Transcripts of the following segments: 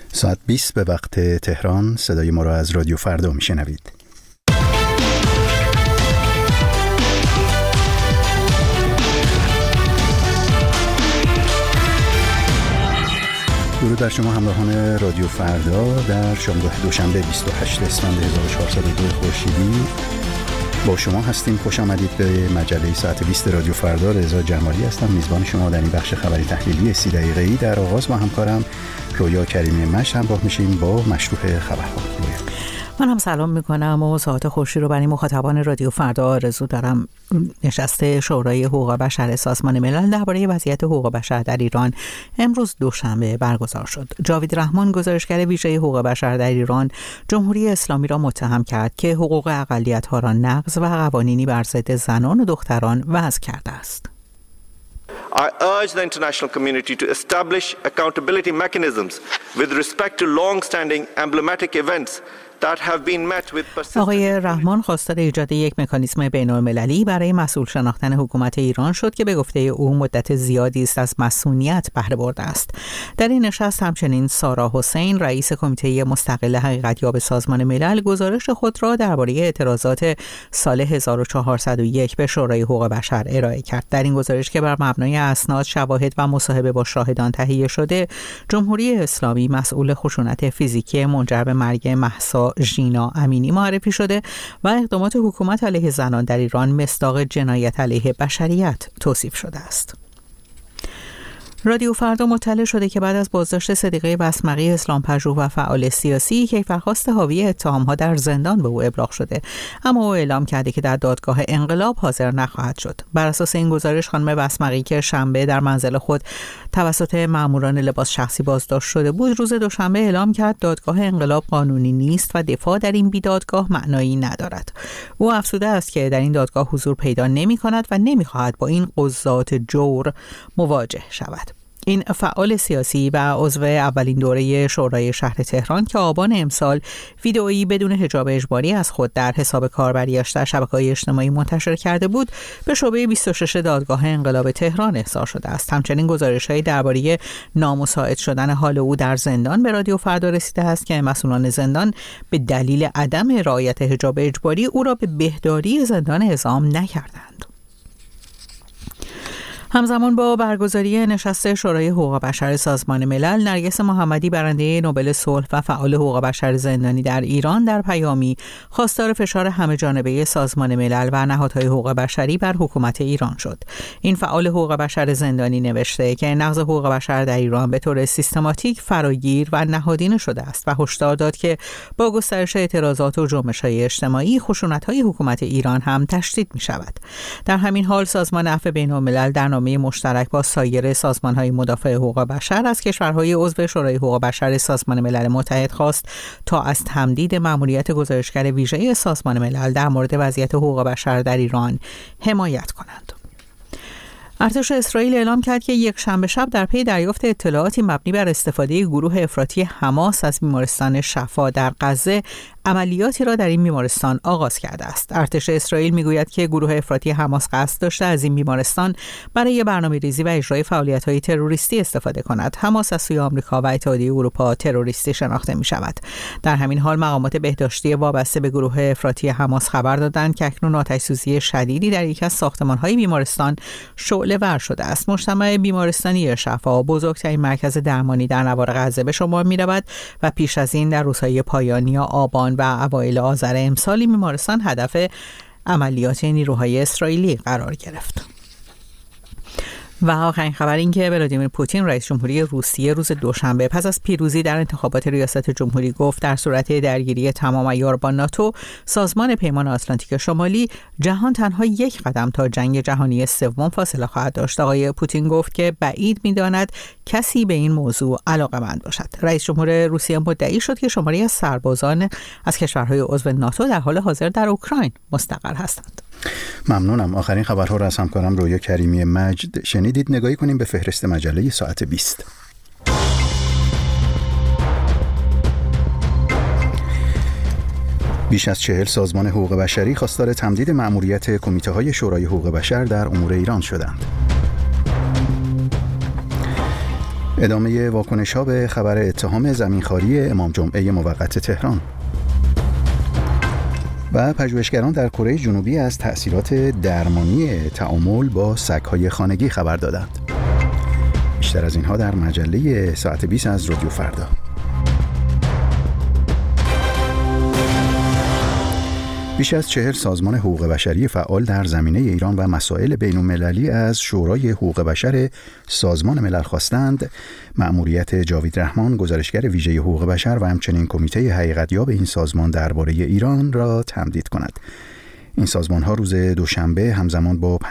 ساعت 20 به وقت تهران. صدای ما را از رادیو فردا میشنوید. درود بر شما همراهان رادیو فردا در شامگاه دوشنبه 28 اسفند 1402 خورشیدی. با شما هستیم. خوش آمدید به مجله ساعت 20 رادیو فردا. رضا جمالی هستم، میزبان شما در این بخش خبری تحلیلی 30 دقیقه‌ای. در آغاز با همکارم رویا کریمی مشت همراه میشیم با مشروع خبرها. من هم سلام میکنم و ساعت خوشی رو برای مخاطبان رادیو فردا آرزو دارم. نشست شورای حقوق بشر سازمان ملل درباره وضعیت حقوق بشر در ایران امروز دوشنبه برگزار شد. جاوید رحمان، گزارشگر ویژه حقوق بشر در ایران، جمهوری اسلامی را متهم کرد که حقوق اقلیت‌ها را نقض و قوانینی بر ضد زنان و دختران وضع کرده است. I urge the international community to establish accountability mechanisms with respect to long-standing emblematic events. آقای رحمان خواستار ایجاد یک مکانیزم بین‌المللی برای مسئول شناختن حکومت ایران شد که به گفته او مدت زیادی است از مسئولیت بهره برده است. در این نشست همچنین سارا حسین، رئیس کمیته مستقل حقیقتیاب سازمان ملل، گزارش خود را درباره اعتراضات سال 1401 به شورای حقوق بشر ارائه کرد. در این گزارش که بر مبنای اسناد، شواهد و مصاحبه با شاهدان تهیه شده، جمهوری اسلامی مسئول خشونت فیزیکی منجر به مرگ مهسا ژینا امینی معرفی شده و اقدامات حکومت علیه زنان در ایران مصداق جنایت علیه بشریت توصیف شده است. رادیو فردا مطلع شده که بعد از بازداشت صدیقه بسمقی اسلام‌پژوه و فعال سیاسی، کیفرخواست حاوی اتهام‌ها در زندان به او ابلاغ شده، اما او اعلام کرده که در دادگاه انقلاب حاضر نخواهد شد. بر اساس این گزارش، خانم بسمقی که شنبه در منزل خود توسط ماموران لباس شخصی بازداشت شده بود، روز دوشنبه اعلام کرد دادگاه انقلاب قانونی نیست و دفاع در این بیدادگاه معنایی ندارد. او افزوده است که در این دادگاه حضور پیدا نمی‌کند و نمی‌خواهد با این قضات جور مواجه شود. این فعال سیاسی و عضو اولین دوره شورای شهر تهران که آبان امسال ویدئویی بدون حجاب اجباری از خود در حساب کاربریاش در شبکه‌های اجتماعی منتشر کرده بود، به شعبه 26 دادگاه انقلاب تهران احضار شده است. همچنین گزارش‌هایی درباره نامساعد شدن حال او در زندان به رادیو فردا رسیده است که مسئولان زندان به دلیل عدم رعایت حجاب اجباری او را به بهداری زندان اعزام نکردند. همزمان با برگزاری نشست شورای حقوق بشر سازمان ملل، نرگس محمدی، برنده نوبل صلح و فعال حقوق بشر زندانی در ایران، در پیامی خواستار فشار همه‌جانبه سازمان ملل و نهادهای حقوق بشری بر حکومت ایران شد. این فعال حقوق بشر زندانی نوشته که نقض حقوق بشر در ایران به طور سیستماتیک فراگیر و نهادینه شده است و هشدار داد که با گسترش اعتراضات و جنبش‌های اجتماعی، خشونت‌های حکومت ایران هم تشدید می‌شود. در همین حال سازمان عفو بین‌الملل در مشترک با سایر سازمان‌های مدافع حقوق بشر از کشورهای عضو شورای حقوق بشر سازمان ملل متحد خواست تا از تمدید مأموریت گزارشگر ویژه سازمان ملل در مورد وضعیت حقوق بشر در ایران حمایت کنند. ارتش اسرائیل اعلام کرد که یک شنبه شب در پی دریافت اطلاعاتی مبنی بر استفاده گروه افراطی حماس از بیمارستان شفا در غزه، عملیاتی را در این بیمارستان آغاز کرده است. ارتش اسرائیل میگوید که گروه افراطی حماس قصد داشته از این بیمارستان برای برنامه‌ریزی و اجرای فعالیت‌های تروریستی استفاده کند. حماس از سوی آمریکا و اتحادیه اروپا تروریستی شناخته می‌شود. در همین حال مقامات بهداشتی وابسته به گروه افراطی حماس خبر دادند که اکنون آتش‌سوزی شدیدی در یک از ساختمان‌های بیمارستان شعله‌ور شده است. مجتمع بیمارستانی شفا بزرگترین مرکز درمانی در نوار غزه به شمار می‌رود و پیش از این در روزهای پایانی آبان و اوایل آذر امسال بیمارستان هدف عملیات نیروهای اسرائیلی قرار گرفت. و آخرین خبر این که ولادیمیر پوتین، رئیس جمهوری روسیه، روز دوشنبه پس از پیروزی در انتخابات ریاست جمهوری گفت در صورت درگیری تمام عیار با ناتو، سازمان پیمان آتلانتیک شمالی، جهان تنها یک قدم تا جنگ جهانی سوم فاصله خواهد داشت. آقای پوتین گفت که بعید می‌داند کسی به این موضوع علاقه‌مند باشد. رئیس جمهور روسیه مدعی شد که شماری از سربازان از کشورهای عضو ناتو در حال حاضر در اوکراین مستقر هستند. ممنونم. آخرین خبرها را از همکارم رویا کریمی مجد شنیدید. نگاهی کنیم به فهرست مجله ساعت 20. بیش از 40 سازمان حقوق بشری خواستار تمدید مأموریت کمیته‌های شورای حقوق بشر در امور ایران شدند. ادامه واکنش‌ها به خبر اتهام زمینخواری امام جمعه موقت تهران. و پژوهشگران در کره جنوبی از تأثیرات درمانی تعامل با سگ‌های خانگی خبر دادند. بیشتر از اینها در مجله ساعت 20 از رادیو فردا. بیش از 40 سازمان حقوق بشری فعال در زمینه ایران و مسائل بین‌المللی از شورای حقوق بشر سازمان ملل خواستند مأموریت جاوید رحمان، گزارشگر ویژه حقوق بشر و همچنین کمیته حقیقت‌یاب این سازمان درباره ایران را تمدید کند. این سازمان‌ها روز دوشنبه همزمان با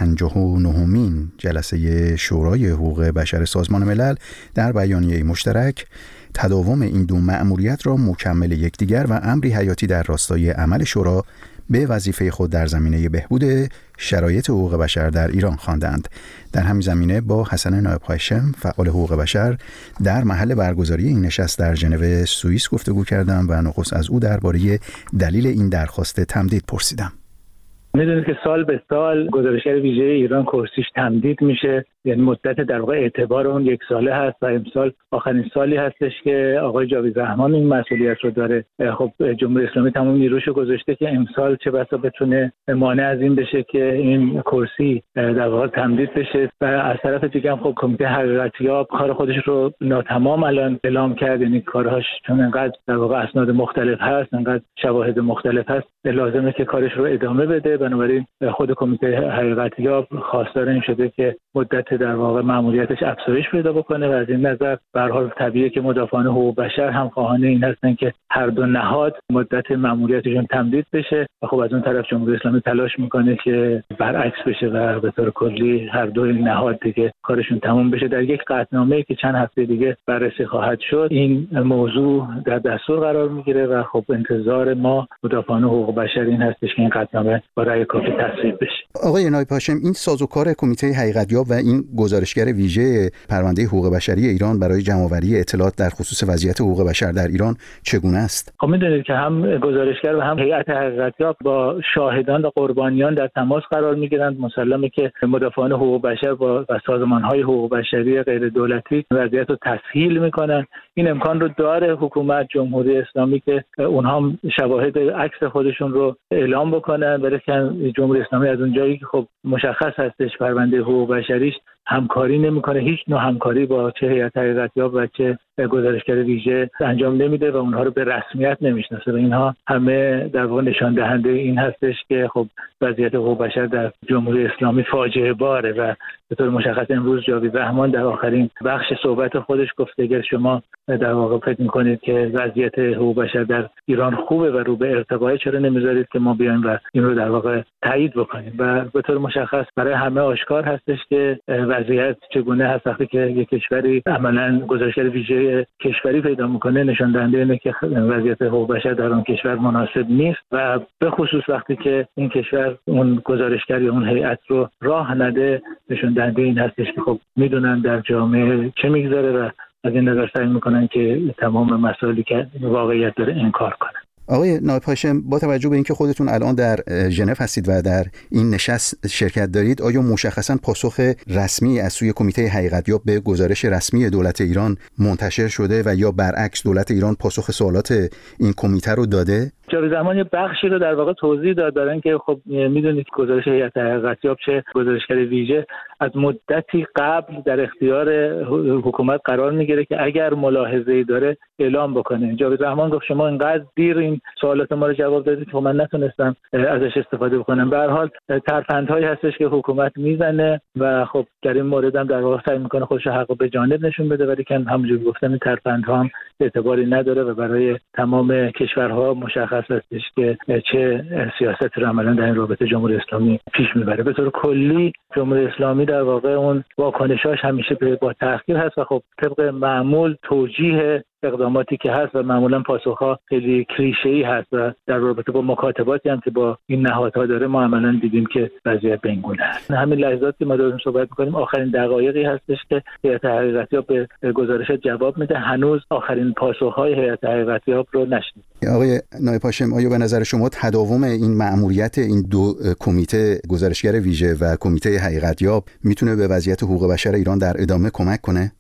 59مین جلسه شورای حقوق بشر سازمان ملل در بیانیه مشترک تداوم این دو مأموریت را مکمل یکدیگر و امری حیاتی در راستای عمل شورا به وظیفه خود در زمینه بهبود شرایط حقوق بشر در ایران خواندند. در همین زمینه با حسن نایب هاشم، فعال حقوق بشر، در محل برگزاری این نشست در ژنو سوئیس گفتگو کردم و نخست از او درباره دلیل این درخواست تمدید پرسیدم. میدونید که سال به سال گزارشگر ویژه ایران کرسیش تمدید میشه، یعنی مدت در واقع اعتبار اون 1 ساله هست و امسال آخرین سالی هستش که آقای جاوید رحمان این مسئولیت رو داره. خب جمهوری اسلامی تمام نیروشو گذاشته که امسال چه بسا بتونه مانع از این بشه که این کرسی در واقع تمدید بشه و از طرف دیگه هم خب کمیته حقیقت‌یاب کار خودش رو ناتمام الان اعلام کرد، یعنی کارهاش چون انقدر در واقع اسناد مختلف هست، انقدر شواهد مختلف هست، لازمه که کارش رو ادامه بده. بنابراین خود کمیته حقیقت‌یاب خواستار این شده که مدت در واقع مأموریتش افزایش پیدا بکنه و از این نظر به هر حال طبیعیه که مدافعان حقوق بشر هم خواهان این هستن که هر دو نهاد مدت مأموریتشون تمدید بشه و خب از اون طرف جمهوری اسلامی تلاش میکنه که برعکس بشه و به طور کلی هر دو نهاد دیگه کارشون تموم بشه. در یک قطعنامه‌ای که چند هفته دیگه بررسی خواهد شد این موضوع در دستور قرار میگیره و خب انتظار ما مدافعان حقوق بشر این هستش که این قطعنامه با رأی کافی تصویب بشه. آقای نایب هاشم، این سازوکار کمیته حقیقت‌یاب و این گزارشگر ویژه پرونده حقوق بشری ایران برای جمع‌آوری اطلاعات در خصوص وضعیت حقوق بشر در ایران چگونه است؟ خب می‌دونید که هم گزارشگر و هم هیئت حقیقت‌یاب با شاهدان و قربانیان در تماس قرار می‌گیرند. مسلمه که مدافعان حقوق بشر با سازمان‌های حقوق بشری غیر دولتی وضعیت رو تسهیل می‌کنند. این امکان رو داره حکومت جمهوری اسلامی که اونها شواهد عکس خودشون رو اعلام بکنن، ولی جمهوری اسلامی از اونجایی که خب مشخص هستش پرونده حقوق بشریش همکاری نمیکنه، هیچ نوع همکاری با چه هیئت حقیقت‌یاب و چه گزارشگر ویژه انجام نمیده و اونها رو به رسمیت نمیشناسه و اینها همه در واقع نشان دهنده این هستش که خب وضعیت حقوق بشر در جمهوری اسلامی فاجعه باره و به طور مشخص امروز جاوید رحمان در آخرین بخش صحبت خودش گفته اگر شما در واقع فکر میکنید که وضعیت حقوق بشر در ایران خوبه و رو به ارتقاء، چرا نمیذارید که ما بیایم و این رو در واقع تایید بکنیم؟ و به طور مشخص برای همه آشکار هستش که وضعیت چگونه هست وقتی که یک کشوری عملاً گزارشگر ویژه کشوری پیدا میکنه، نشان دهنده اینه که وضعیت حقوق بشر در اون کشور مناسب نیست و به خصوص وقتی که این کشور اون گزارشگر یا اون هیئت رو راه نده، نشان دهنده این هستش که خب میدونن در جامعه چه میگذره و از این نظر سعی میکنن که تمام مسائلی که واقعیت داره انکار کنن. آقای نایب هاشم، با توجه به اینکه خودتون الان در ژنو هستید و در این نشست شرکت دارید، آیا مشخصاً پاسخ رسمی از سوی کمیته حقیقت‌یاب به گزارش رسمی دولت ایران منتشر شده و یا برعکس دولت ایران پاسخ سوالات این کمیته رو داده؟ جاوید رحمان یه بخشی رو در واقع توضیح دادن که خب میدونید گزارش هیئت حقیقت‌یاب چه گزارشگر ویژه از مدتی قبل در اختیار حکومت قرار میگیره که اگر ملاحظه‌ای داره اعلام بکنه. جاوید رحمان گفت شما اینقدر دیر این سوالات ما رو جواب دادید که من نتونستم ازش استفاده بکنم. به هر حال ترفندهایی هستش که حکومت میزنه و خب در این مورد هم در واقع سعی میکنه خودش حق به جانب نشون بده، ولی که همونجوری گفتم این ترفندها هم اعتباری نداره و برای تمام کشورها مشخص هستش که چه سیاست رو عملاً در این رابطه جمهوری اسلامی پیش میبره. به طور کلی جمهوری اسلامی در واقع اون واکنشاش همیشه با تأخیر هست و خب طبق معمول توجیه اقداماتی که هست و معمولا پاسخها خیلی کلیشه‌ای هست و در رابطه با مکاتباتی هم که با این نهادها داره ما عملاً دیدیم که وضعیت به این گونه است. همین لحظاتی ما داریم صحبت می‌کنیم آخرین دقایقی هستش که هیئت حقیقت‌یاب به گزارش جواب میده. هنوز آخرین پاسخ‌های هیئت حقیقت‌یاب رو نشنیدیم. آقای نایب هاشم، آیا به نظر شما تداوم این مأموریت این دو کمیته، گزارشگر ویژه و کمیته حقیقت‌یاب، میتونه به وضعیت حقوق بشر ایران در ادامه کمک کنه؟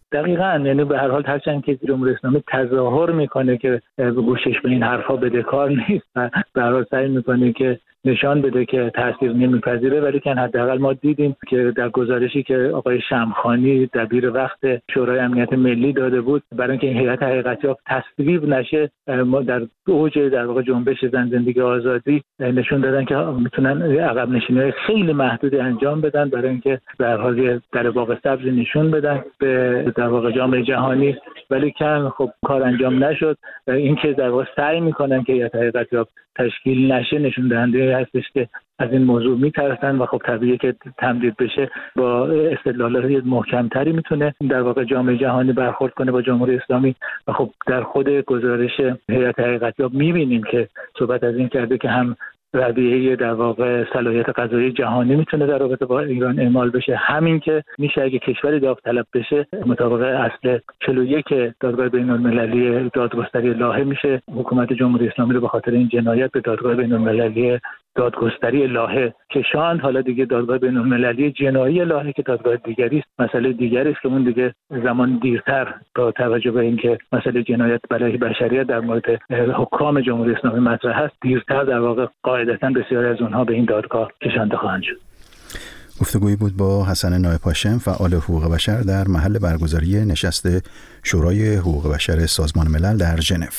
دقیقاً، یعنی به هر حال هرچند که جمهوری اسلامی تظاهر میکنه که گوشش به این حرفا بدهکار نیست و به هر حال سعی میکنه که نشان بده که تاثیر نمیپذیره، ولی که حداقل ما دیدیم که در گزارشی که آقای شمخانی دبیر وقت شورای امنیت ملی داده بود برای اینکه این هیئت حقیقتیاب تصویب نشه، ما در اوج در واقع جنبش زن زندگی آزادی نشون دادن که میتونن عقب نشینی‌های خیلی محدودی انجام بدن برای اینکه به هر حال در واقع سبز نشون بدن به در واقع جامعه جهانی، ولی که خب کار انجام نشد. اینکه در واقع سعی میکنن که هیئت حقیقتیاب تشکیل نشه نشون دهنده هستش که از این موضوع میترسن و خب طبیعیه که تمدید بشه با استدلالات محکمتری میتونه در واقع جامعه جهانی برخورد کنه با جمهوری اسلامی. و خب در خود گزارش هیئت حقیقتیاب میبینیم که صحبت از این کرده که هم رویه در واقع صلاحیت قضایی جهانی میتونه در رابطه با ایران اعمال بشه، همین که میشه اگه کشوری داوطلب بشه مطابق اصل 41 دادگاه بین‌المللی دادگستری لاهه میشه حکومت جمهوری اسلامی رو به خاطر این جنایت به دادگاه بین‌المللی دادگستری لاهه کشاند. حالا دیگه دادگاه بین‌المللی جنایی لاهه که دادگاه دیگری است، مسئله دیگری است که اون دیگه زمان دیرتر با توجه به اینکه مسئله جنایت علیه بشریت در مورد حکام جمهوری اسلامی مطرح است، دیرتر در واقع قاعدتاً بسیاری از اونها به این دادگاه کشانده خواهند شد. گفتگویی بود با حسن نایب هاشم، فعال حقوق بشر، در محل برگزاری نشست شورای حقوق بشر سازمان ملل در ژنو.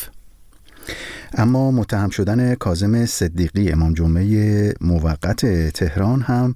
اما متهم شدن کاظم صدیقی امام جمعه موقت تهران هم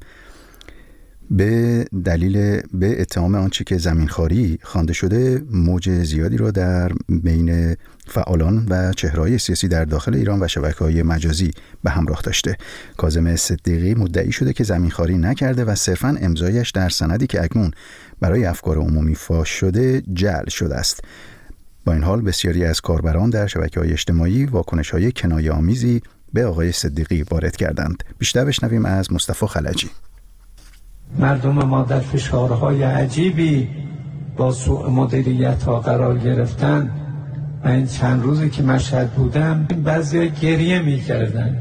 به دلیل به اتهام آنچه که زمینخواری خوانده شده موج زیادی را در بین فعالان و چهره‌های سیاسی در داخل ایران و شبکه‌های مجازی به همراه داشته. کاظم صدیقی مدعی شده که زمینخواری نکرده و صرفاً امضایش در سندی که اکنون برای افکار عمومی فاش شده جعل شده است. با این حال بسیاری از کاربران در شبکه‌های اجتماعی واکنش‌های کنایه‌آمیزی به آقای صدیقی وارد کردند. بیشتر بشنویم از مصطفی خلجی. مردم ما در فشارهای عجیبی با سوء مدیریت ها قرار گرفتن و این چند روزی که مشهد بودم بعضی گریه می کردن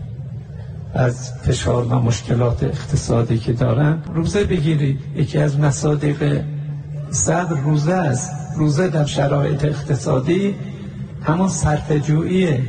از فشار و مشکلات اقتصادی که دارن. روزه بگیرید، یکی از مصادیق صبر روزه است. روزه در شرایط اقتصادی همون صرفه‌جوییه،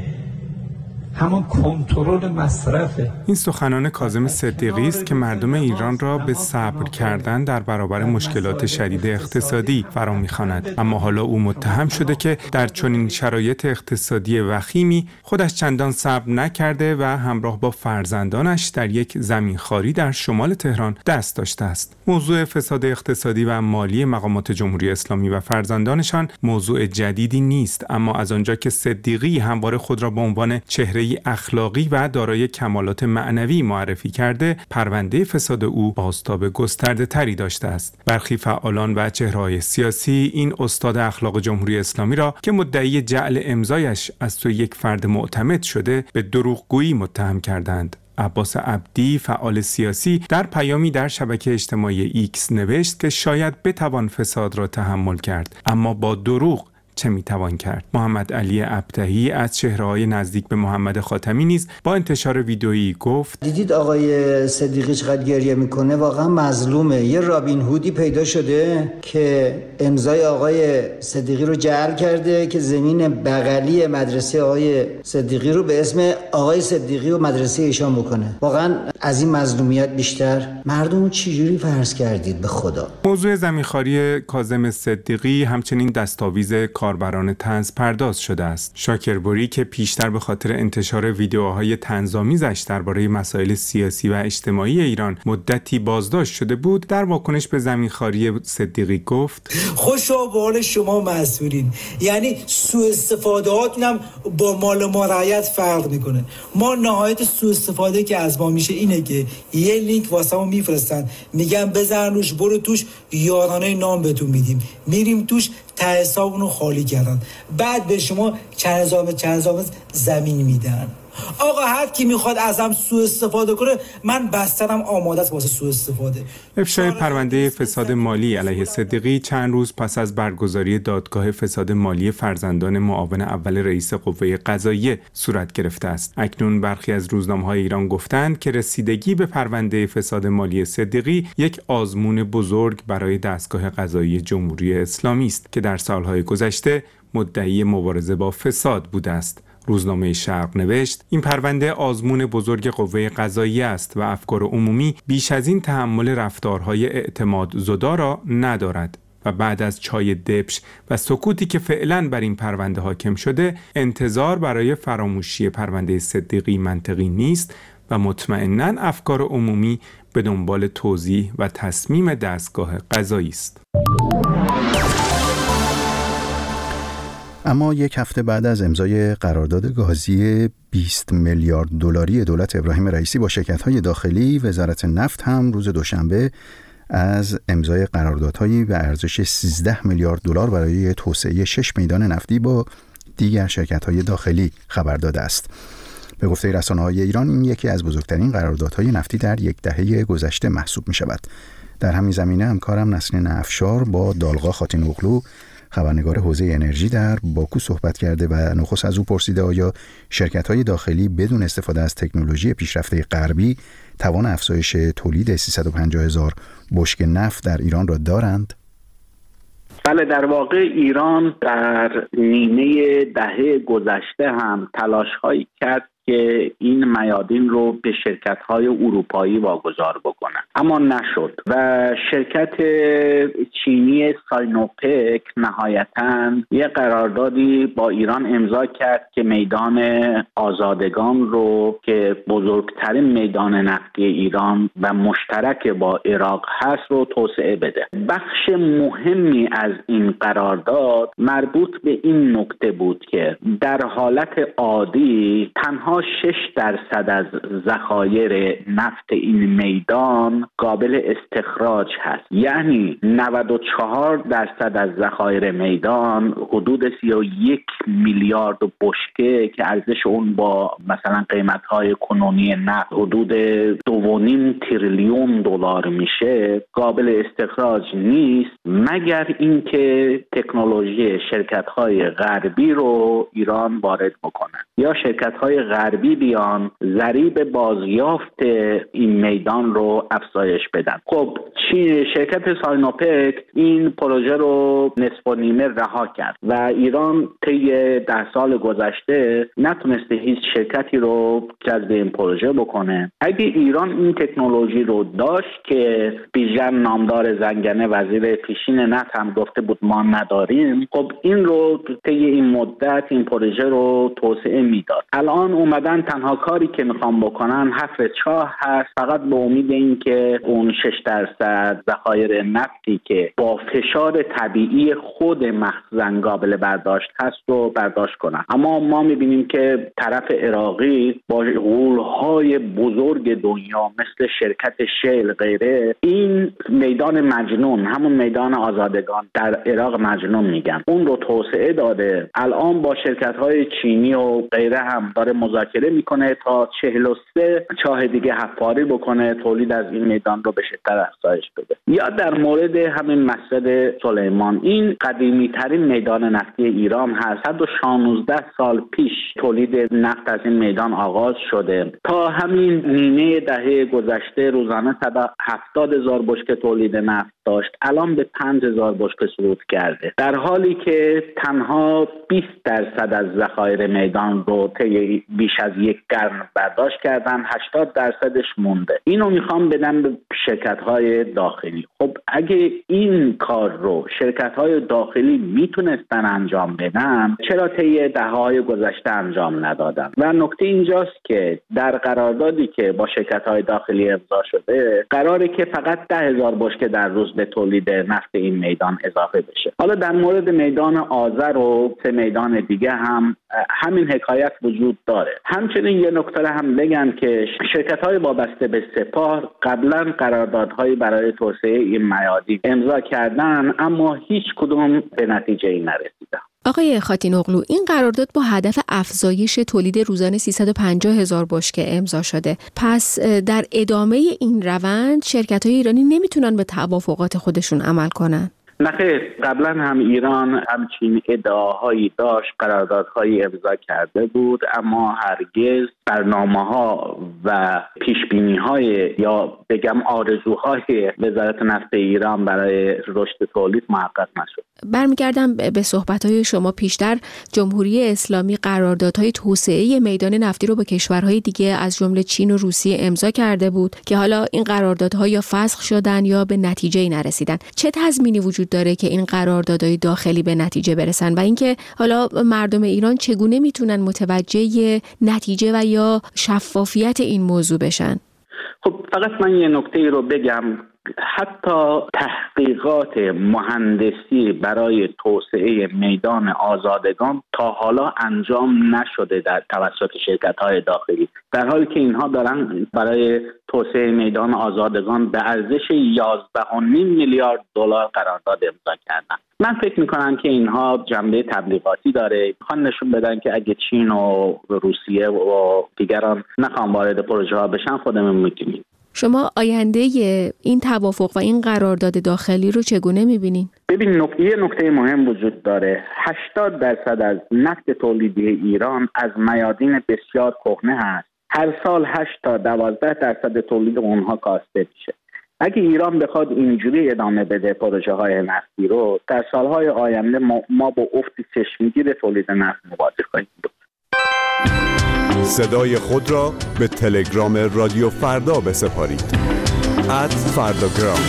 همون کنترل مصرفه. این سخنان کاظم صدیقی است که مردم ایران را به صبر کردن در برابر مشکلات شدید اقتصادی فرا می‌خواند. اما حالا او متهم شده که در چنین شرایط اقتصادی وخیمی خودش چندان صبر نکرده و همراه با فرزندانش در یک زمینخواری در شمال تهران دست داشته است. موضوع فساد اقتصادی و مالی مقامات جمهوری اسلامی و فرزندانشان موضوع جدیدی نیست، اما از آنجا که صدیقی همواره خود را به عنوان چهره اخلاقی و دارای کمالات معنوی معرفی کرده، پرونده فساد او بازتاب گسترده تری داشته است. برخی فعالان و چهره‌های سیاسی این استاد اخلاق جمهوری اسلامی را که مدعی جعل امضایش از سوی یک فرد معتمد شده به دروغگویی متهم کردند. عباس عبدی، فعال سیاسی، در پیامی در شبکه اجتماعی ایکس نوشت که شاید بتوان فساد را تحمل کرد، اما با دروغ چه میتوان کرد؟ محمد علی ابتهی از چهره‌های نزدیک به محمد خاتمی نیز با انتشار ویدئویی گفت: دیدید آقای صدیقی چقدر گریه میکنه؟ واقعا مظلومه. یه رابین هودی پیدا شده که امضای آقای صدیقی رو جعل کرده که زمین بغلی مدرسه آقای صدیقی رو به اسم آقای صدیقی و مدرسه ایشان بکنه. واقعا از این مظلومیت بیشتر مردم چجوری فرض کردید به خدا؟ موضوع زمینخواری کاظم صدیقی همچنین دستاویز کاربران طنز پرداز شده است. شاکربری که پیشتر به خاطر انتشار ویدیوهای طنزآمیزش درباره مسائل سیاسی و اجتماعی ایران مدتی بازداشت شده بود، در واکنش به زمینخواری صدیقی گفت: خوشا به حال شما مسئولین، یعنی سوء استفادهاتون هم با مال ما رعایت فرق میکنه. ما نهایت سوء استفاده که از ما میشه اینه که یه لینک واسمون میفرستن، میگن بزن روش، برو توش، یارانه نام بهتون میدیم، میریم توش، ته حسابونو خالی کردن، بعد به شما چند هزار زمین میدن. آقا هر کی میخواد ازم سوء استفاده کنه، من بسترم آماده است واسه سوء استفاده. افشای پرونده فساد مالی علیه صدیقی چند روز پس از برگزاری دادگاه فساد مالی فرزندان معاون اول رئیس قوه قضاییه صورت گرفته است. اکنون برخی از روزنامه‌های ایران گفتند که رسیدگی به پرونده فساد مالی صدیقی یک آزمون بزرگ برای دستگاه قضایی جمهوری اسلامی است که در سالهای گذشته مدعی مبارزه با فساد بوده است. روزنامه شرق نوشت این پرونده آزمون بزرگ قوه قضاییه است و افکار عمومی بیش از این تحمل رفتارهای اعتمادزدا را ندارد و بعد از چای دبش و سکوتی که فعلا بر این پرونده حاکم شده، انتظار برای فراموشی پرونده صدیقی منطقی نیست و مطمئناً افکار عمومی به دنبال توضیح و تصمیم دستگاه قضایی است. اما یک هفته بعد از امضای قرارداد گازی 20 میلیارد دلاری دولت ابراهیم رئیسی با شرکت‌های داخلی، وزارت نفت هم روز دوشنبه از امضای قراردادهایی به ارزش 13 میلیارد دلار برای توسعه 6 میدان نفتی با دیگر شرکت‌های داخلی خبر داده است. به گفته رسانه‌های ایران این یکی از بزرگترین قراردادهای نفتی در یک دهه گذشته محسوب می‌شود. در همین زمینه همکارم نسرین افشار با دالغا خاتین اغلو، خبرنگار حوزه انرژی در باکو صحبت کرده و نخست از او پرسیده آیا شرکت‌های داخلی بدون استفاده از تکنولوژی پیشرفته غربی توان افزایش تولید 350,000 بشکه نفت در ایران را دارند؟ بله، در واقع ایران در نیمه دهه گذشته هم تلاش‌هایی کرد که این میادین رو به شرکت‌های اروپایی واگذار بکنن، اما نشد و شرکت چینی ساینوپک نهایتاً یه قراردادی با ایران امضا کرد که میدان آزادگان رو که بزرگترین میدان نفتی ایران و مشترک با عراق هست رو توسعه بده. بخش مهمی از این قرارداد مربوط به این نکته بود که در حالت عادی تنها 6% از ذخایر نفت این میدان قابل استخراج هست، یعنی 94% از ذخایر میدان حدود 31 میلیارد بشکه که ارزش اون با مثلا قیمت‌های کنونی نفت حدود 2.5 تریلیون دلار میشه قابل استخراج نیست، مگر اینکه تکنولوژی شرکت‌های غربی رو ایران وارد بکنه یا شرکت‌های غربی بیان ضریب بازیافت این میدان رو افزایش بدن. خب شرکت ساینوپک این پروژه رو نصف و نیمه رها کرد و ایران طی 10 سال گذشته نتونسته هیچ شرکتی رو جذب این پروژه بکنه. اگه ایران این تکنولوژی رو داشت که بیژن نامدار زنگنه وزیر پیشین نفت هم گفته بود ما نداریم، خب این رو طی این مدت این پروژه رو توسعه میداد. الان اومدن تنها کاری که میخوام بکنن حفر چاه هست، فقط به امید این که اون 6% ذخایر نفتی که با فشار طبیعی خود مخزن قابل برداشت هست رو برداشت کنن. اما ما میبینیم که طرف عراقی با غول‌های بزرگ دنیا مثل شرکت شیل غیره این میدان مجنون، همون میدان آزادگان در عراق مجنون میگن، اون رو توسعه داده. الان با شرکت‌های چینی و غیره هم داره مذاکره میکنه تا 43 چاه دیگه حفاری بکنه، تولید از این میدان رو به شدت افزایش بده. یا در مورد همین مسجد سلیمان، این قدیمی ترین میدان نفتی ایران هست. 116 سال پیش تولید نفت از این میدان آغاز شده. تا همین نیمه دهه گذشته روزانه 170,000 بشکه تولید نفت داشت، الان به 5,000 بشکه صعود کرده، در حالی که تنها 20% از ذخایر میدان رو طی بیش از یک قرن برداشت کردن، 80%ش مونده. اینو میخوام بدم به شرکت‌های داخلی. خب اگه این کار رو شرکت‌های داخلی میتونستن انجام بدن، چرا طی دهه‌های گذشته انجام ندادن؟ و نکته اینجاست که در قراردادی که با شرکت‌های داخلی امضا شده، قراره که فقط 10,000 بشکه در روز به تولید نفت این میدان اضافه بشه. حالا در مورد میدان آذر و 3 میدان دیگه هم همین حکایت وجود داره. همچنین یه نکته هم بگم که شرکت‌های وابسته به سپاه قبلا قراردادهایی برای توسعه این میادین امضا کردن، اما هیچ کدوم به نتیجه‌ای نرسیدن. آقای خاتین-اغلو، این قرارداد با هدف افزایش تولید روزانه 350,000 بشکه امضا شده. پس در ادامه این روند شرکت‌های ایرانی نمیتونن به توافقات خودشون عمل کنن؟ نخیر، قبلا هم ایران همچین ادعاهایی داشت، قراردادهایی امضا کرده بود، اما هرگز برنامه‌ها و پیشبینی‌های یا بگم آرزوهای وزارت نفت ایران برای رشد تولید محقق نشد. برمیگردم به صحبت‌های شما پیشتر. جمهوری اسلامی قراردادهای توسعه میدان نفتی رو با کشورهای دیگه از جمله چین و روسیه امضا کرده بود که حالا این قراردادها یا فسخ شدن یا به نتیجه‌ای نرسیدن. چه تضمینی وجود داره که این قراردادهای داخلی به نتیجه برسن و اینکه حالا مردم ایران چگونه میتونن متوجه نتیجه و یا شفافیت این موضوع بشن؟ خب فقط من یه نکته رو بگم. حتی تحقیقات مهندسی برای توسعه میدان آزادگان تا حالا انجام نشده در توسط شرکت‌های داخلی، در حالی که اینها دارن برای توسعه میدان آزادگان به ارزش 11.5 میلیارد دلار قرارداد امضا کردن. من فکر میکنم که اینها جنبه تبلیغاتی داره، میخوان نشون بدن که اگه چین و روسیه و دیگران نخوان وارد پروژه ها بشن خودمون میتونیم. شما آینده این توافق و این قرارداد داخلی رو چگونه میبینین؟ ببین، یه نکته مهم وجود داره. 80% از نفت تولیدی ایران از میادین بسیار کهنه هست. هر سال 8 تا 12% تولید اونها کاسته میشه. اگه ایران بخواد اینجوری ادامه بده پروژه های نفتی رو، در سالهای آینده ما با افت چشمگیر تولید نفت مواجه خواهیم بود. صدای خود را به تلگرام رادیو فردا بسپارید. @فرداگرام.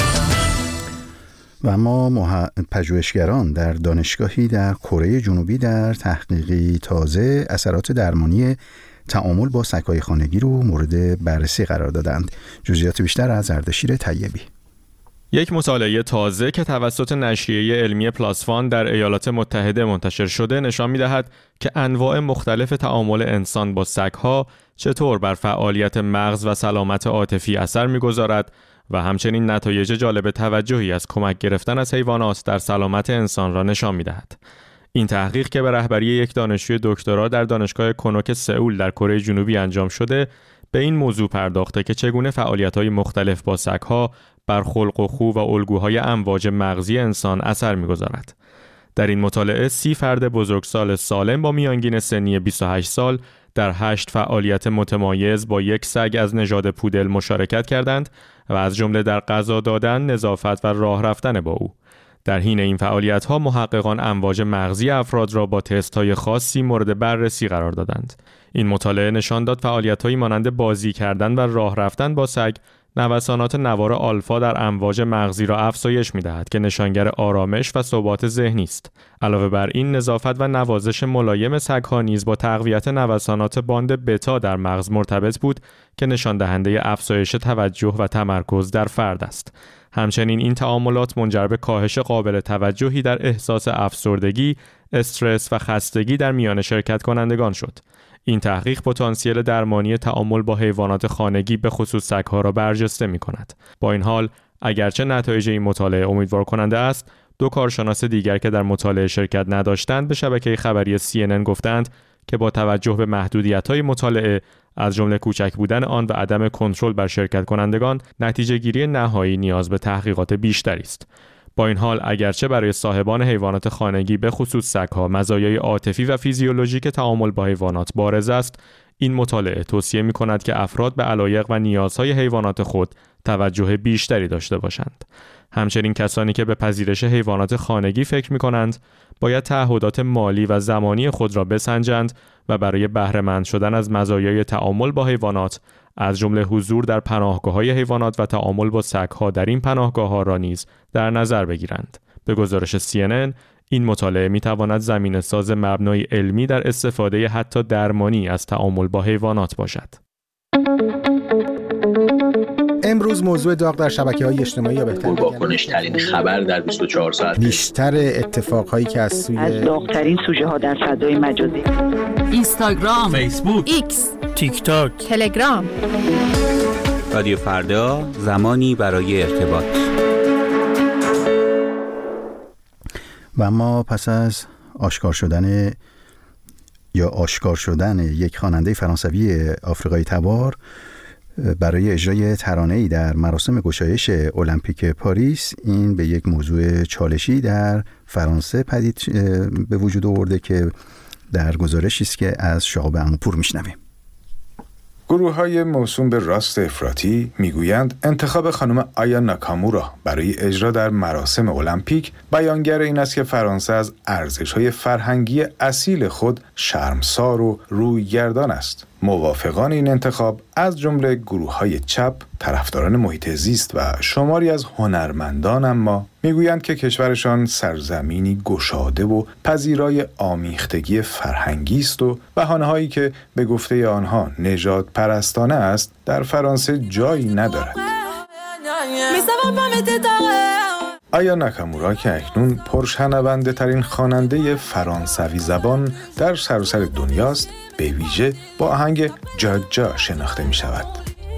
و اما پژوهشگران در دانشگاهی در کره جنوبی در تحقیقی تازه اثرات درمانی تعامل با سگ‌های خانگی رو مورد بررسی قرار دادند. جزئیات بیشتر از اردشیر طیبی. یک مطالعه تازه که توسط نشریه علمی پلاسفان در ایالات متحده منتشر شده نشان می‌دهد که انواع مختلف تعامل انسان با سگ‌ها چطور بر فعالیت مغز و سلامت عاطفی اثر می‌گذارد و همچنین نتایج جالب توجهی از کمک گرفتن از حیوانات در سلامت انسان را نشان می‌دهد. این تحقیق که به رهبری یک دانشجوی دکترا در دانشگاه کنوک سئول در کره جنوبی انجام شده، به این موضوع پرداخته که چگونه فعالیت‌های مختلف با سگ‌ها بر خلق و خو و الگوهای امواج مغزی انسان اثر می‌گذارد. در این مطالعه 30 فرد بزرگسال سالم با میانگین سنی 28 سال در 8 فعالیت متمایز با یک سگ از نژاد پودل مشارکت کردند و از جمله در غذا دادن، نظافت و راه رفتن با او. در حین این فعالیت‌ها محققان امواج مغزی افراد را با تست‌های خاصی مورد بررسی قرار دادند. این مطالعه نشان داد فعالیت‌هایی مانند بازی کردن و راه رفتن با سگ نوسانات نوار آلفا در امواج مغزی را افزایش می‌دهد که نشانگر آرامش و ثبات ذهنی است. علاوه بر این، نظافت و نوازش ملایم سگ‌ها نیز با تقویت نوسانات باند بتا در مغز مرتبط بود که نشان دهنده افزایش توجه و تمرکز در فرد است. همچنین این تعاملات منجر به کاهش قابل توجهی در احساس افسردگی، استرس و خستگی در میان شرکت کنندگان شد. این تحقیق پتانسیل درمانی تعامل با حیوانات خانگی به خصوص سگ‌ها را برجسته می‌کند. با این حال، اگرچه نتایج این مطالعه امیدوار کننده است، 2 کارشناس دیگر که در مطالعه شرکت نداشتند به شبکه خبری CNN گفتند که با توجه به محدودیت‌های مطالعه از جمله کوچک بودن آن و عدم کنترل بر شرکت کنندگان، نتیجه گیری نهایی نیاز به تحقیقات بیشتری است. با این حال، اگرچه برای صاحبان حیوانات خانگی به خصوص سگ‌ها مزایای عاطفی و فیزیولوژیک تعامل با حیوانات بارز است، این مطالعه توصیه می‌کند که افراد به علایق و نیازهای حیوانات خود توجه بیشتری داشته باشند. همچنین کسانی که به پذیرش حیوانات خانگی فکر می‌کنند، باید تعهدات مالی و زمانی خود را بسنجند و برای بهره‌مند شدن از مزایای تعامل با حیوانات، از جمله حضور در پناهگاه‌های حیوانات و تعامل با سگ‌ها در این پناهگاه‌ها را نیز در نظر بگیرند. به گزارش CNN، این مطالعه می‌تواند زمینه‌ساز مبنای علمی در استفاده حتی درمانی از تعامل با حیوانات باشد. امروز موضوع داغ در شبکه‌های اجتماعی یا بهتر واکنش‌ترین خبر در 24 ساعت، بیشتر اتفاقهایی که از داغ‌ترین سوژه‌ها در فضای مجازی، اینستاگرام، فیسبوک، ایکس، تیک تاک، تلگرام. رادیو فردا، زمانی برای ارتباط. و اما پس از آشکار شدن یک خواننده فرانسوی آفریقایی تبار برای اجرای ترانه‌ای در مراسم گشایش المپیک پاریس، این به یک موضوع چالشی در فرانسه پدید به وجود آورده که در گزارشی است که از شهاب عموپور میشنویم. گروه‌های موسوم به راست افراطی میگویند انتخاب خانم آیا ناکامورا برای اجرا در مراسم المپیک بیانگر این است که فرانسه از ارزش‌های فرهنگی اصیل خود شرمسار و رویگردان است. موافقان این انتخاب از جمله گروه‌های چپ، طرفداران محیط زیست و شماری از هنرمندان اما میگویند که کشورشان سرزمینی گشاده و پذیرای آمیختگی فرهنگی است و بهانه‌هایی که به گفته آنها نژاد پرستانه است در فرانسه جایی ندارد. آیا ناکامورا که اکنون پرشنونده ترین خواننده فرانسوی زبان در سراسر دنیاست، به ویژه با آهنگ جاجا شناخته می شود.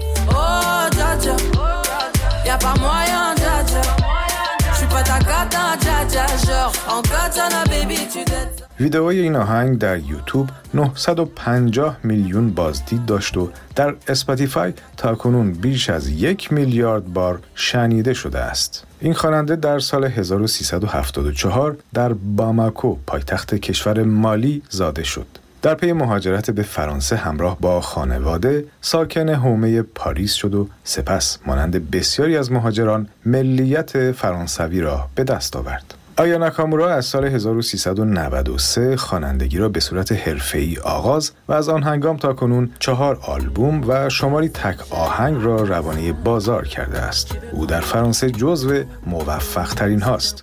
ویدئوی این آهنگ در یوتیوب 950 میلیون بازدید داشت و در اسپاتیفای تاکنون بیش از 1 میلیارد بار شنیده شده است. این خواننده در سال 1374 در باماکو، پایتخت کشور مالی، زاده شد. در پی مهاجرت به فرانسه همراه با خانواده ساکن حومه پاریس شد و سپس مانند بسیاری از مهاجران ملیت فرانسوی را به دست آورد. آیا ناکامورا از سال 1393 خوانندگی را به صورت حرفه‌ای آغاز و از آن هنگام تا کنون 4 آلبوم و شماری تک آهنگ را روانه بازار کرده است. او در فرانسه جزو موفق ترین هاست.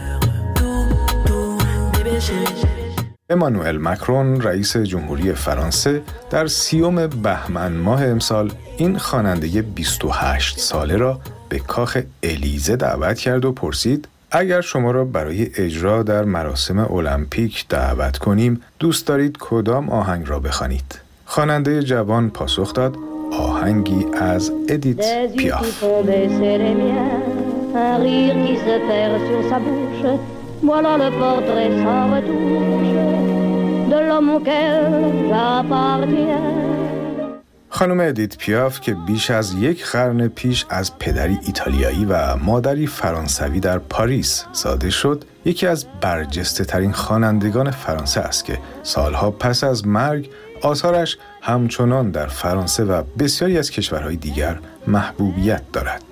امانوئل مکرون رئیس جمهوری فرانسه در 30 بهمن ماه امسال این خواننده 28 ساله را به کاخ الیزه دعوت کرد و پرسید اگر شما را برای اجرا در مراسم المپیک دعوت کنیم دوست دارید کدام آهنگ را بخوانید؟ خواننده جوان پاسخ داد آهنگی از ادیت پیاف. Voilà le portrait sans retouche de l'homme auquel j'appartiens. خانم ادیت پیاف که بیش از 1 قرن پیش از پدری ایتالیایی و مادری فرانسوی در پاریس زاده شد، یکی از برجسته ترین خوانندگان فرانسه است که سالها پس از مرگ آثارش همچنان در فرانسه و بسیاری از کشورهای دیگر محبوبیت دارد.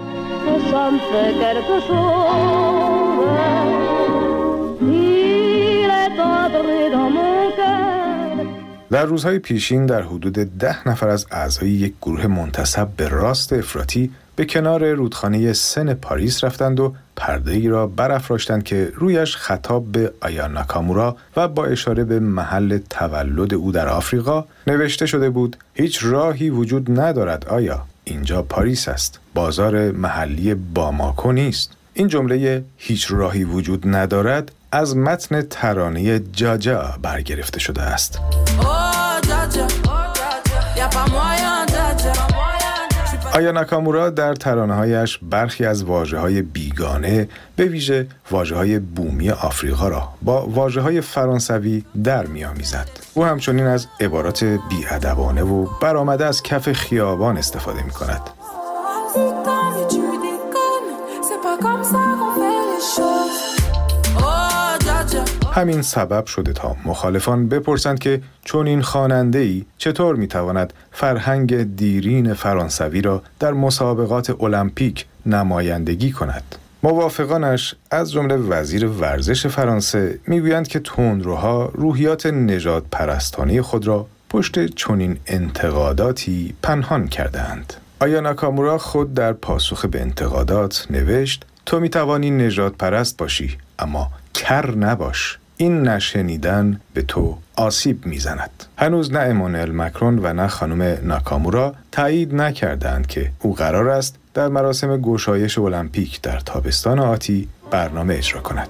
در روزهای پیشین در حدود 10 نفر از اعضای یک گروه منتسب به راست افراطی به کنار رودخانه سن پاریس رفتند و پرده‌ای را برافراشتند که رویش خطاب به آیا ناکامورا و با اشاره به محل تولد او در آفریقا نوشته شده بود هیچ راهی وجود ندارد آیا اینجا پاریس است، بازار محلی باماکو نیست. این جمله هیچ راهی وجود ندارد از متن ترانه جاجا برگرفته شده است. آیا ناکامورا در ترانه‌هایش برخی از واژه‌های بیگانه به ویژه واژه‌های بومی آفریقا را با واژه‌های فرانسوی در می‌آمیزد. او همچنین از عبارات بی‌ادبانه و برآمده از کف خیابان استفاده می‌کند. همین سبب شده تا مخالفان بپرسند که چون این خواننده‌ای چطور میتواند فرهنگ دیرین فرانسوی را در مسابقات المپیک نمایندگی کند. موافقانش از جمله وزیر ورزش فرانسه میگویند که تندروها روحیات نژاد پرستانه خود را پشت چنین انتقاداتی پنهان کردند. آیا ناکامورا خود در پاسخ به انتقادات نوشت تو میتوانی نژاد پرست باشی اما کر نباش. این نشنیدن به تو آسیب میزند. هنوز نه امانوئل مکرون و نه خانم ناکامورا تایید نکردند که او قرار است در مراسم گشایش المپیک در تابستان آتی برنامه اجرا کند.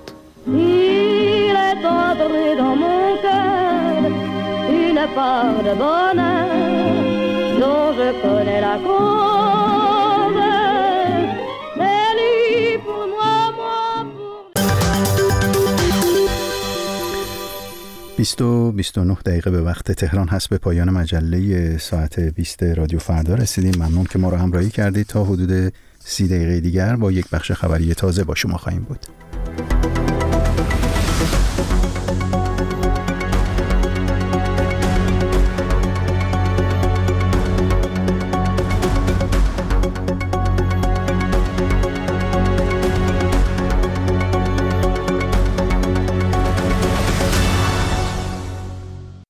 29 دقیقه به وقت تهران هست. به پایان مجله ساعت 20 رادیو فردا رسیدیم. ممنون که ما را همراهی کردید. تا حدود 30 دقیقه دیگر با یک بخش خبری تازه با شما خواهیم بود.